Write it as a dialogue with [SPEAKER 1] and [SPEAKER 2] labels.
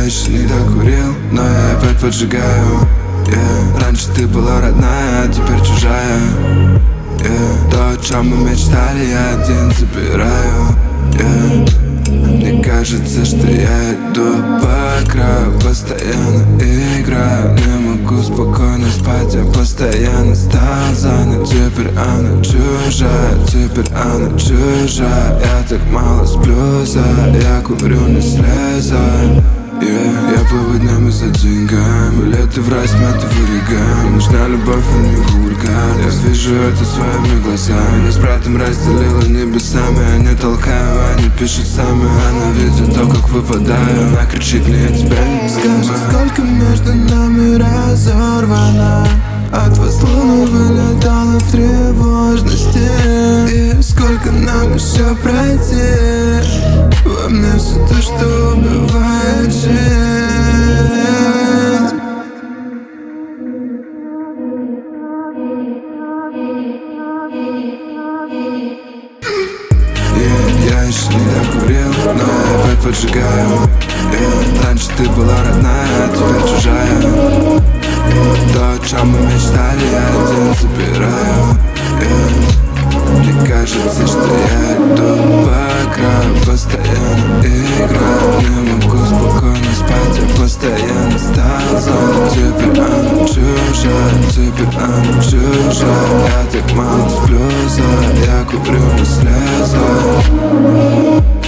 [SPEAKER 1] еще не докурил, но я опять поджигаю. Раньше ты была родная, а теперь чужая. То, о чем мы мечтали, я один забираю. Мне кажется, что я иду по краю, постоянно играю. Не могу спокойно спать, я постоянно стал занят. Теперь она чужая, теперь она чужая. Я так мало сплю, я курю не слезай. Я плыву днями за деньгами, лето в райс, мать вырегай. Нужна любовь, а не вулгар. Я вижу это своими глазами. Я с братом разделила небесами. Я не толкаю, они пишут сами. Она видит то, как выпадаю. Она кричит мне, я тебя не понимаю. Скажи, сколько между нами разорвано. От вас луна вылетала в тревожности. И сколько нам еще пройти? Во мне все то, что убивает жизнь. Я еще не докурил, но я опять поджигаю. Раньше ты была родная, а теперь чужая. То, о чем мы мечтали, я один забираю. Мне кажется, что я иду по краю, постоянно играю. Не могу спокойно спать, я постоянно стал занят. Теперь она чужая, теперь она чужая. Я так мало сплю, я курю не слезай.